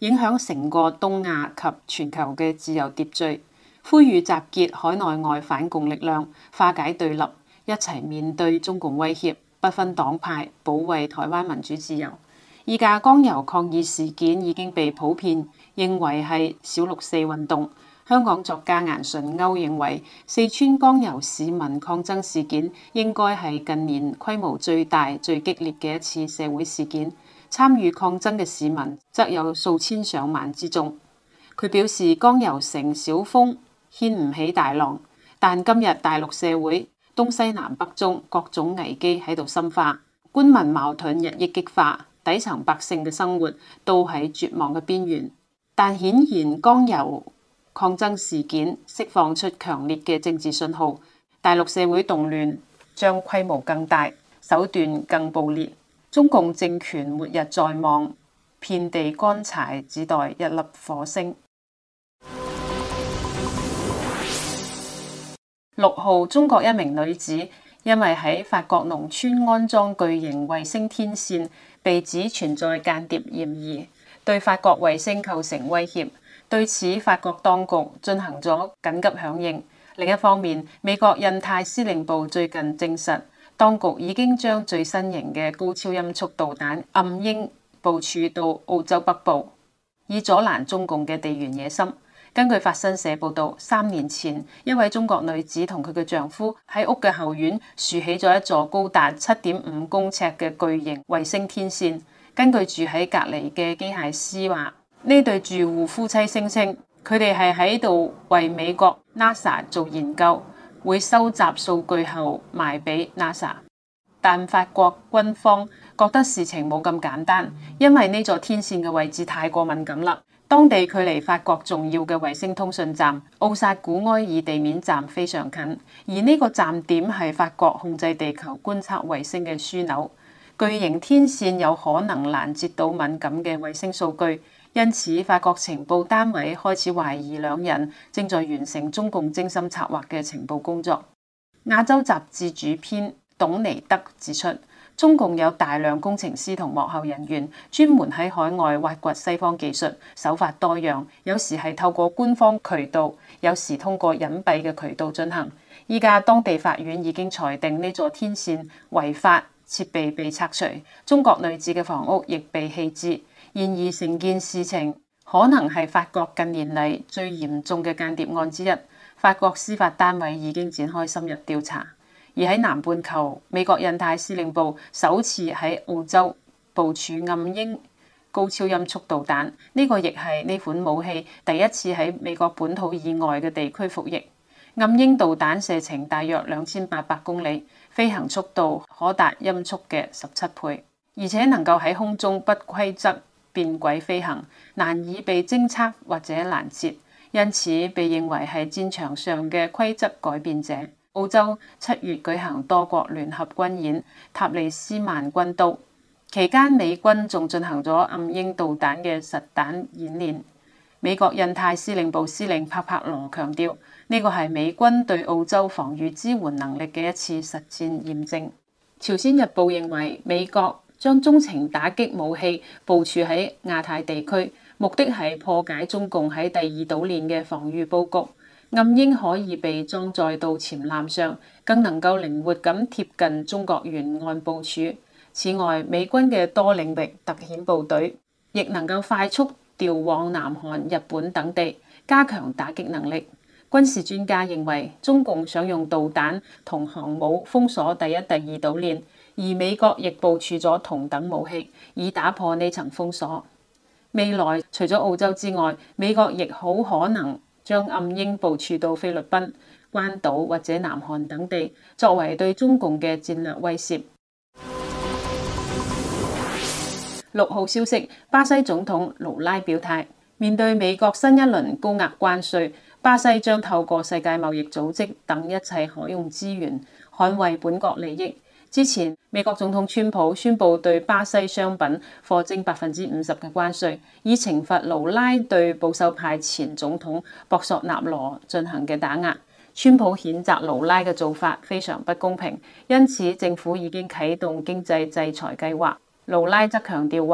影響成個東亞及全球嘅自由秩序，呼籲集結海內外反共力量，化解對立，一齊面對中共威脅，不分黨派，保衛台灣民主自由。二架江油抗議事件已經被普遍認為係小六四運動。香港作家顏純鈎認為，四川江油市民抗爭事件應該係近年規模最大、最激烈嘅一次社會事件。參與抗爭嘅市民則有數千上萬之眾。佢表示，江油成小風掀唔起大浪，但今日大陸社會東西南北中各種危機喺度深化，官民矛盾日益激化，底層百姓嘅生活都喺絕望嘅邊緣。但顯然江油抗爭事件釋放出強烈嘅政治信號，大陸社會動亂將規模更大，手段更暴烈。中共政權末日在望，遍地乾柴，只待一粒火星。6號，中國一名女子因為喺法國農村安裝巨型衛星天線，被指存在間諜嫌疑，對法國衛星構成威脅。對此，法國當局進行咗緊急響應。另一方面，美國印太司令部最近證實，當局已經將最新型嘅高超音速導彈暗鷹部署到澳洲北部，以阻攔中共嘅地緣野心。根據法新社報導，3年前，一位中國女子同佢嘅丈夫喺屋嘅後院豎起咗一座高達7.5公尺嘅巨型衛星天線。根據住喺隔離嘅機械師話，呢對住戶夫妻聲稱，佢哋係喺度為美國 NASA 做研究，會收集數據後賣俾 NASA。但法國軍方覺得事情冇咁簡單，因為呢座天線嘅位置太過敏感啦。當地距離法國重要嘅衛星通訊站奧薩古埃爾地面站非常近，而呢個站點係法國控制地球觀測衛星嘅樞紐。巨型天線有可能攔截到敏感嘅衛星數據。因此，法國情報單位開始懷疑兩人正在完成中共精心策劃嘅情報工作。亞洲雜誌主編董尼德指出，中共有大量工程師同幕後人員，專門喺海外挖掘西方技術，手法多樣，有時係透過官方渠道，有時通過隱蔽嘅渠道進行。依家當地法院已經裁定呢座天線違法，設備被拆除，中國女子嘅房屋亦被棄置。然而，成件事情可能係法國近年嚟最嚴重嘅間諜案之一。法國司法單位已經展開深入調查。而喺南半球，美國印太司令部首次喺澳洲部署暗鷹高超音速導彈，呢個亦係呢款武器第一次喺美國本土以外嘅地區服役。暗鷹導彈射程大約2800公里，飛行速度可達音速嘅17倍，而且能夠喺空中不規則變軌飛行，難以被偵測或者攔截，因此被認為係戰場上嘅規則改變者。澳洲7月舉行多國聯合軍演塔利斯曼軍刀，期間美軍仲進行咗暗鷹導彈嘅實彈演練。美國印太司令部司令帕帕羅強調，呢個係美軍對澳洲防禦支援能力嘅一次實戰驗證。朝鮮日報認為，美國將中程打擊武器部署喺亞太地區，目的係破解中共喺第二島鏈嘅防禦佈局。暗鷹可以被裝載到潛艦上，更能夠靈活咁貼近中國沿岸部署。此外，美軍嘅多領域特遣部隊亦能夠快速調往南韓、日本等地，加強打擊能力。軍事專家認為，中共想用導彈同航母封鎖第一、第二島鏈，而美國亦部署咗同等武器，以打破呢層封鎖。未來除咗澳洲之外，美國亦好可能將暗鷹部署到菲律賓、關島或者南韓等地，作為對中共嘅戰略威懾。6號消息，巴西總統盧拉表態，面對美國新一輪高額關稅，巴西將透過世界貿易組織等一切可用資源，捍衛本國利益。之前，美國總統川普宣布對巴西商品課徵50%嘅關稅，以懲罰盧拉對保守派前總統博索納羅進行嘅打壓。川普譴責盧拉嘅做法非常不公平，因此政府已經啟動經濟制裁計劃。盧拉則強調話，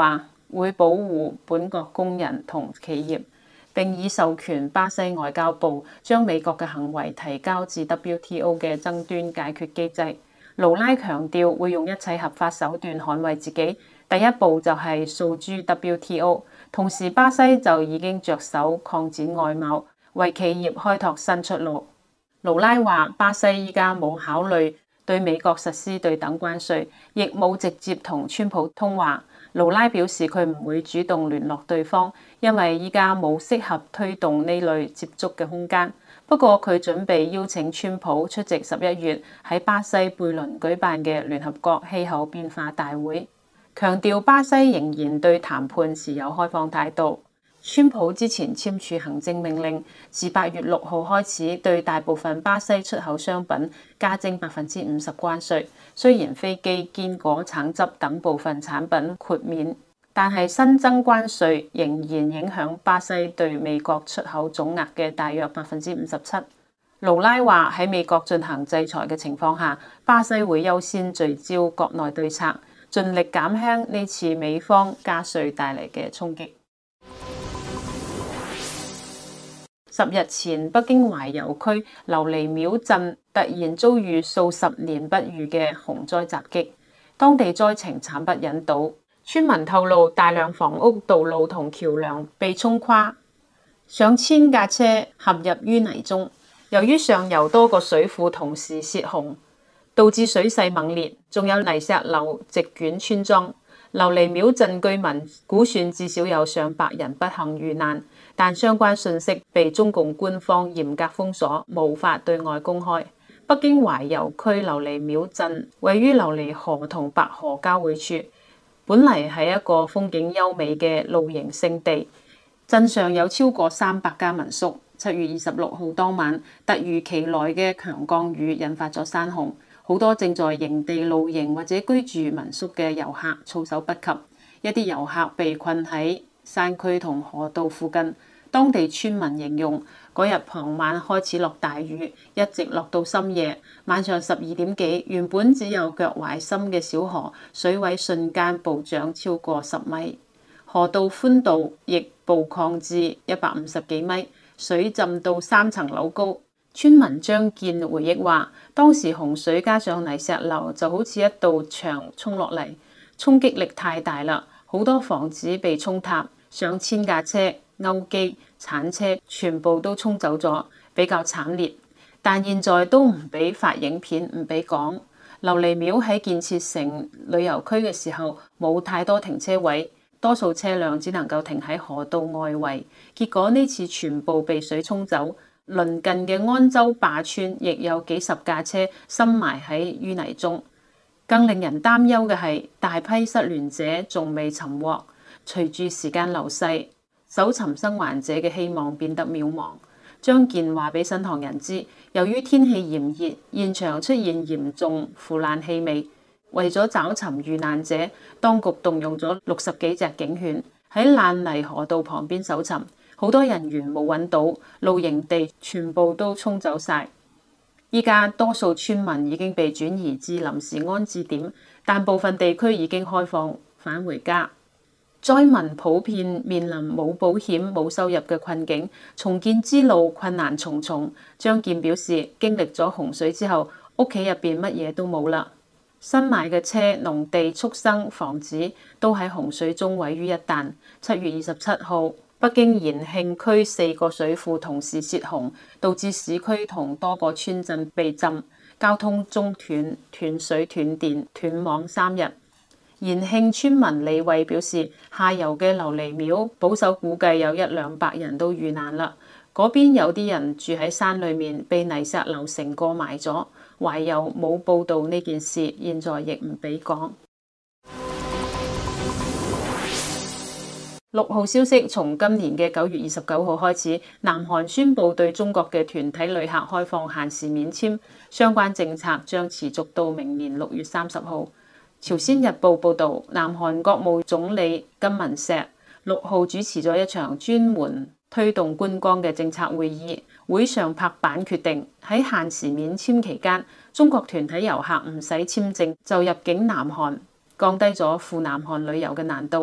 會保護本國工人同企業，並已授權巴西外交部將美國嘅行為提交至 WTO 嘅爭端解決機制。盧拉強調會用一切合法手段捍衛自己，第一步就係訴諸 WTO。同時，巴西就已經着手擴展外貿，為企業開拓新出路。盧拉話：巴西依家冇考慮對美國實施對等關稅，亦冇直接同川普通話。盧拉表示佢唔會主動聯絡對方，因為依家冇適合推動呢類接觸嘅空間。不過佢準備邀請川普出席11月喺巴西貝倫舉辦嘅聯合國氣候變化大會，強調巴西仍然對談判持有開放態度。川普之前簽署行政命令，自8月6號開始對大部分巴西出口商品加徵50%關稅。雖然飛機、堅果、橙汁等部分產品豁免，但係新增關稅仍然影響巴西對美國出口總額嘅大約57%。盧拉話喺美國進行制裁嘅情況下，巴西會優先聚焦國內對策，盡力減輕呢次美方加稅帶嚟嘅衝擊。10日前，北京懷柔區琉璃廟鎮突然遭遇數十年不遇嘅洪災襲擊，當地災情慘不忍睹。村民透露，大量房屋、道路同橋樑被沖垮，上千架車陷入淤泥中。由於上游多個水庫同時泄洪，導致水勢猛烈，仲有泥石流席捲村莊。琉璃廟鎮居民估算至少有上百人不幸遇難，但相關信息被中共官方嚴格封鎖，無法對外公開。北京懷柔區琉璃廟鎮位於琉璃河同白河交匯處，本嚟係一個風景優美嘅露營勝地。鎮上有超過300家民宿。7月26號當晚，突如其來嘅強降雨引發咗山洪。好多正在營地露營或者居住民宿嘅遊客措手不及，一啲遊客被困喺山區同河道附近。當地村民形容嗰日傍晚開始落大雨，一直落到深夜。晚上12點幾，原本只有腳踝深嘅小河，水位瞬間暴漲超過10米，河道寬度亦暴擴至150幾米，水浸到3層樓高。村民張建回憶話，當時洪水加上泥石流就好似一道牆衝落嚟，衝擊力太大啦，好多房子被沖塌，上千架車、勾機、鏟車全部都沖走咗，比較慘烈。但現在都唔俾發影片，唔俾講。琉璃廟喺建設成旅遊區嘅時候，冇太多停車位，多數車輛只能夠停喺河道外圍，結果呢次全部被水沖走。鄰近嘅安州壩村亦有幾十架車深埋喺淤泥中。更令人擔憂嘅係，大批失聯者仲未尋獲。隨住時間流逝，搜尋生還者嘅希望變得渺茫。張健話俾新唐人知，由於天氣炎熱，現場出現嚴重腐爛氣味。為咗找尋遇難者，當局動用咗60幾隻警犬喺爛泥河道旁邊搜尋。好多人員冇揾到，露營地全部都沖走晒。依家多數村民已經被轉移至臨時安置點，但部分地區已經開放返回家。災民普遍面臨冇保險、冇收入嘅困境，重建之路困難重重。張健表示，經歷咗洪水之後，屋企入邊乜嘢都冇啦，新買嘅車、農地、畜生、房子都喺洪水中毀於一旦。7月27號。北京延慶區4個水庫同時泄洪，導致市區同多個村鎮被浸，交通中斷、斷水斷電、斷網3日。延慶村民李慧表示，下游嘅琉璃廟保守估計有100-200人都遇難啦。嗰邊有啲人住喺山裏面，被泥石流成個埋咗。懷柔冇報導呢件事，現在亦唔俾講。6號消息，從今年嘅9月29號開始，南韓宣布對中國嘅團體旅客開放限時免簽，相關政策將持續到明年6月30號。朝鮮日報報導，南韓國務總理金文錫6號主持咗一場專門推動觀光嘅政策會議，會上拍板決定喺限時免簽期間，中國團體遊客唔使簽證就入境南韓，降低咗赴南韓旅遊嘅難度。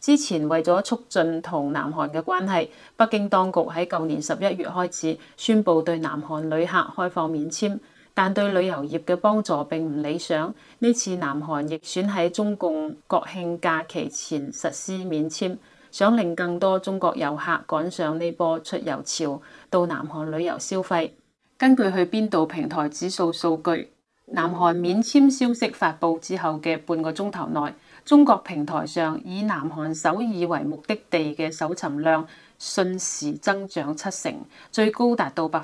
之前為咗促進同南韓嘅關係，北京當局喺舊年11月開始宣布對南韓旅客開放免簽，但對旅遊業嘅幫助並唔理想。呢次南韓亦選喺中共國慶假期前實施免簽，想令更多中國遊客趕上呢波出遊潮，到南韓旅遊消費。根據去邊度平台指數數據，南韓免簽消息發布之後嘅半個鐘頭內，中國平台上以南韓首爾為目的地嘅搜尋量瞬時增長70%，最高達到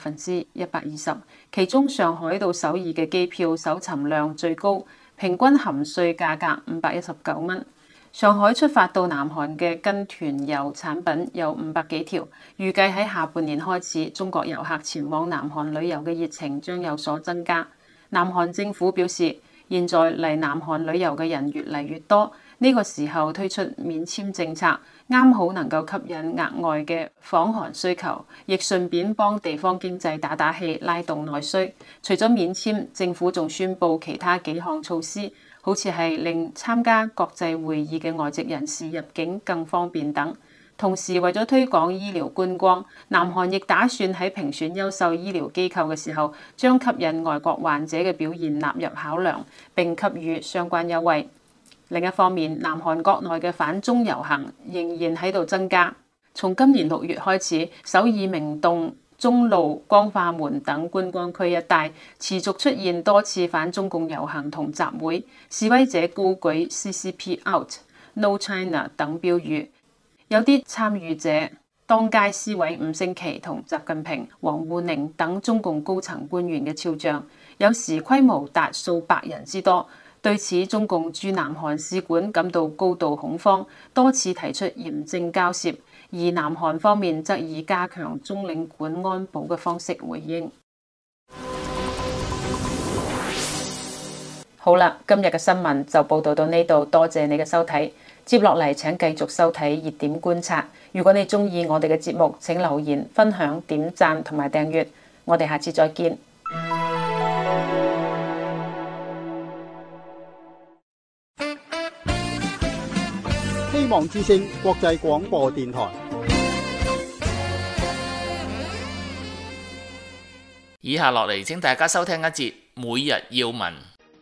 120%。其中上海到首爾嘅機票搜尋量最高，平均含稅價格519蚊。上海出發到南韓嘅跟團遊產品有500幾條，預計喺下半年開始，中國遊客前往南韓旅遊嘅熱情將有所增加。南韓政府表示，現在嚟南韓旅遊嘅人越嚟越多，呢個時候推出免簽政策，啱好能夠吸引額外嘅訪韓需求，亦順便幫地方經濟打打氣，拉動內需。除咗免簽，政府仲宣布其他幾項措施，好似係令參加國際會議嘅外籍人士入境更方便等。同時為咗推廣醫療觀光，南韓亦打算喺評選優秀醫療機構嘅時候，將吸引外國患者嘅表現納入考量，並給予相關優惠。另一方面，南韓國內嘅反中遊行仍然喺度增加。從今年6月開始，首爾明洞、中路、光化門等觀光區一帶持續出現多次反中共遊行同集會，示威者高舉 CCP Out、No China 等標語。有啲參與者當街撕毀5星旗同習近平、王滬寧等中共高層官員嘅肖像，有時規模達數百人之多。對此，中共駐南韓使館感到高度恐慌，多次提出嚴正交涉，而南韓方面則以加強中領館安保嘅方式回應。好啦，今日嘅新聞就報道到呢度，多謝你嘅收睇。接落嚟請繼續收睇熱點觀察。如果你鍾意我哋嘅節目，請留言、分享、點讚同埋訂閱。我哋下次再見。 希望之聲國際廣播電台。 以下落嚟請大家收聽一節每日要聞。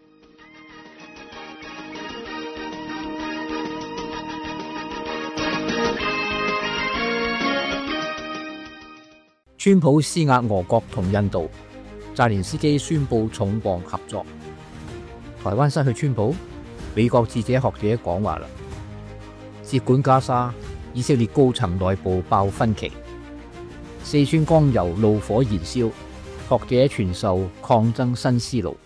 川普施壓俄國同印度，澤連斯基宣布重磅合作。台灣失去川普，美國智者學者講話啦。接管加沙，以色列高層內部爆分歧。四川江油怒火燃燒，學者傳授抗爭新思路。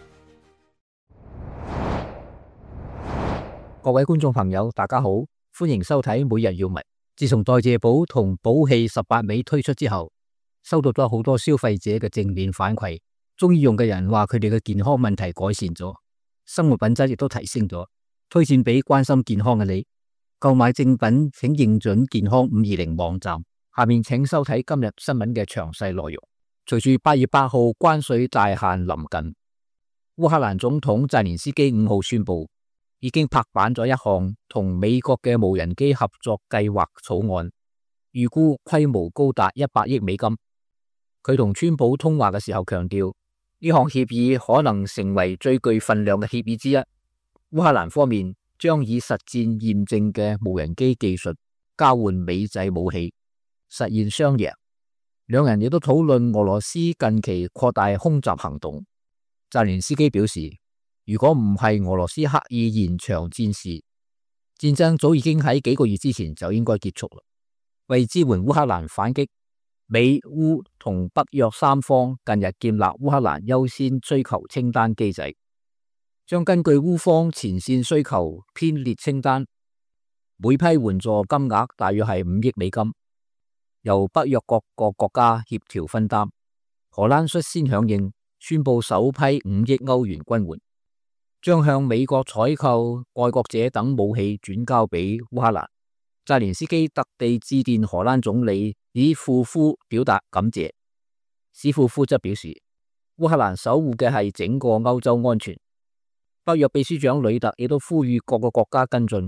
各位觀眾朋友，大家好，歡迎收睇每日要聞。自從代謝寶同寶氣18味推出之後，收到咗好多消費者嘅正面反饋，中意用嘅人話佢哋嘅健康問題改善咗，生活品質亦都提升咗，推薦俾關心健康嘅你。購買正品請認準健康520網站。下面請收睇今日新聞嘅詳細內容。隨住8月8號關稅大限臨近，烏克蘭總統澤連斯基5號宣布，已經拍板咗一項同美國嘅無人機合作計劃草案，預估規模高達100億美金。佢同川普通話嘅時候強調，呢項協議可能成為最具分量嘅協議之一。烏克蘭方面將以實戰驗證嘅無人機技術交換美製武器，實現雙贏。兩人亦都討論俄羅斯近期擴大空襲行動。澤連斯基表示，如果唔係俄羅斯刻意延長戰事，戰爭早已經喺幾個月之前就應該結束啦。為支援烏克蘭反擊，美烏同北約三方近日建立烏克蘭優先需求清單機制，將根據烏方前線需求編列清單，每批援助金額大約係5億美金，由北約各個國家協調分擔。荷蘭率先響應，宣布首批5億歐元軍援，將向美國採購愛國者等武器轉交俾烏克蘭。澤連斯基特地致電荷蘭總理史庫夫表達感謝。史庫夫則表示，烏克蘭守護嘅係整個歐洲安全。北約秘書長呂特亦都呼籲各個國家跟進，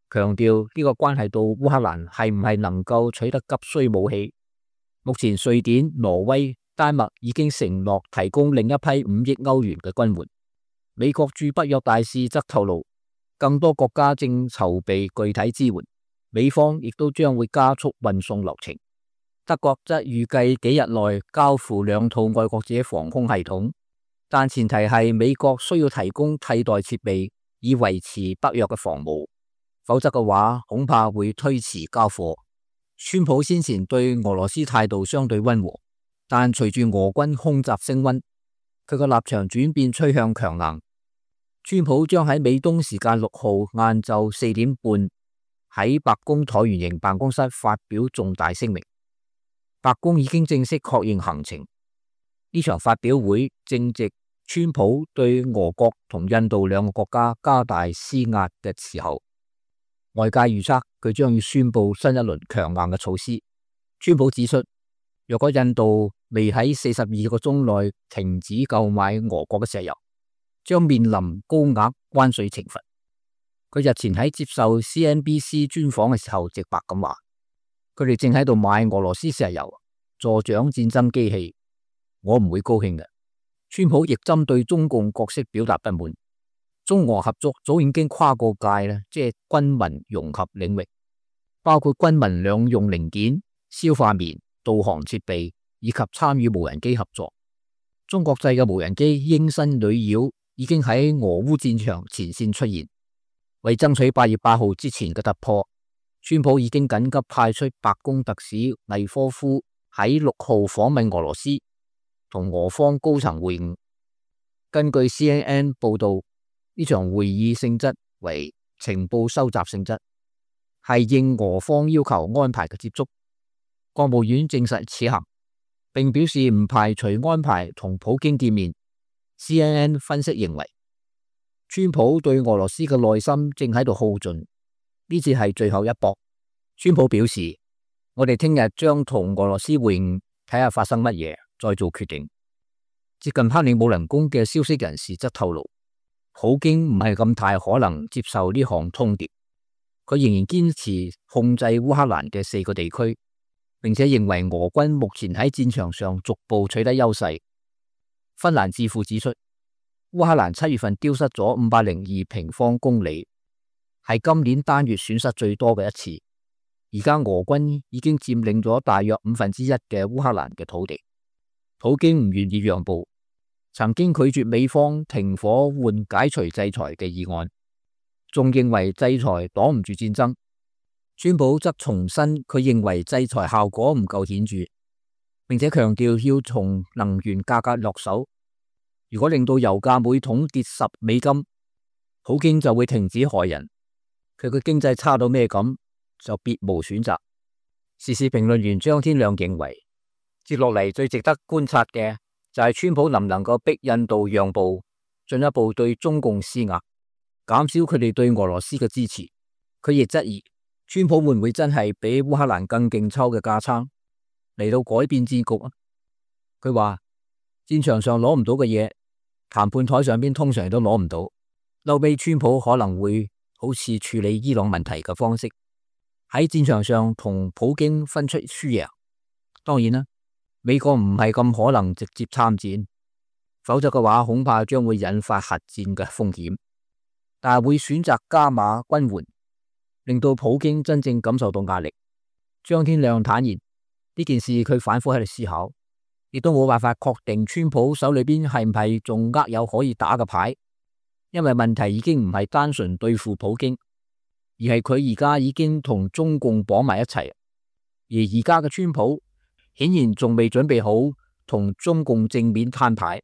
強調呢個關係到烏克蘭係唔係能夠取得急需武器。目前瑞典、挪威、丹麥已經承諾提供另一批5億歐元嘅軍援。美國駐北約大使則透露，更多國家正籌備具體支援，美方亦都將會加速運送流程。德國則預計幾日內交付2套愛國者防空系統，但前提係美國需要提供替代設備以維持北約嘅防務，否則嘅話恐怕會推遲交貨。川普先前對俄羅斯態度相對溫和，但隨住俄軍空襲升溫，佢個立場轉變趨向強硬。川普將喺美東時間6號晏晝4點半喺白宮橢圓形辦公室發表重大聲明。白宮已經正式確認行程。呢場發表會正值川普對俄國同印度2個國家加大施壓嘅時候，外界預測佢將要宣布新一輪強硬嘅措施。川普指出，若果印度未喺42個鐘內停止購買俄國嘅石油，將面臨高額關稅懲罰。佢日前喺接受 CNBC 專訪嘅時候直白咁話，佢哋正喺度買俄羅斯石油，助長戰爭機器，我唔會高興嘅。川普亦針對中共角色表達不滿。中俄合作早已經跨過界啦，即係軍民融合領域，包括軍民兩用零件、消化棉、導航設備以及參與無人機合作。中國製嘅無人機鷹身女妖已經喺俄烏戰場前線出現。為爭取8月8號之前嘅突破，川普已經緊急派出白宮特使魏科夫喺6號訪問俄羅斯，同俄方高層會晤。根據 CNN 報道，呢場會議性質為情報收集性質，係應俄方要求安排嘅接觸。國務院證實此行，並表示唔排除安排同普京見面。CNN 分析認為，川普對俄羅斯嘅耐心正喺度耗盡，呢次係最後一搏。川普表示，我哋聽日將同俄羅斯會晤，睇下發生乜嘢，再做決定。接近克里姆林宮嘅消息人士則透露，普京唔係咁太可能接受呢項通牒，佢仍然堅持控制烏克蘭嘅4個地區，並且認為俄軍目前喺戰場上逐步取得優勢。芬蘭智庫指出，烏克蘭7月份丟失咗502平方公里，係今年單月損失最多嘅一次。而家俄軍已經佔領咗大約1/5嘅烏克蘭嘅土地。普京唔願意讓步，曾經拒絕美方停火換解除制裁嘅議案，仲認為制裁擋唔住戰爭。川普則重申佢認為制裁效果唔夠顯著，並且強調要從能源價格落手。如果令到油價每桶跌$10，普京就會停止害人。佢嘅經濟差到咩咁，就別無選擇。時事評論員張天亮認為，接落嚟最值得觀察嘅就係川普能唔能夠逼印度讓步，進一步對中共施壓，減少佢哋對俄羅斯嘅支持。佢亦質疑川普會唔會真係比烏克蘭更勁抽嘅架撐嚟到改變戰局啊？佢話戰場上攞唔到嘅嘢，談判台上邊通常都攞唔到。後尾川普可能會好似處理伊朗問題嘅方式，喺戰場上同普京分出輸贏。當然啦，美國唔係咁可能直接參戰，否則嘅話恐怕將會引發核戰嘅風險。但係會選擇加碼軍援，令到普京真正感受到壓力。張天亮坦言，呢件事佢反覆喺度思考，亦都冇辦法確定川普手裏邊係唔係仲握有可以打嘅牌，因為問題已經唔係單純對付普京，而係佢而家已經同中共綁埋一齊，而而家嘅川普顯然仲未準備好同中共正面攤牌。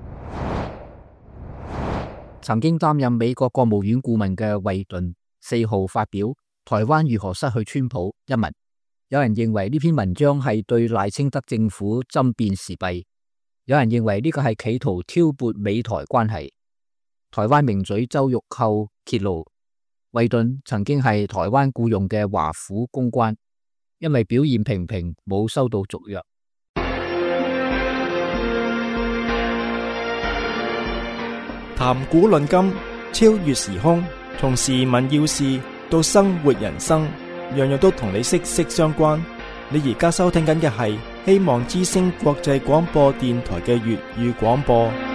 曾經擔任美國國務院顧問嘅惠頓4號發表《台灣如何失去川普》一文，有人認為呢篇文章係對賴清德政府針砭時弊，有人認為呢個係企圖挑撥美台關係。台灣名嘴周玉蔻揭露，惠頓曾經係台灣僱用嘅華府公關，因為表現平平冇收到續約。 談古論今，超越時空，從時聞要事， 到生活人生，樣樣都同你息息相關。你而家收聽緊嘅係希望之聲國際廣播電台嘅粵語廣播。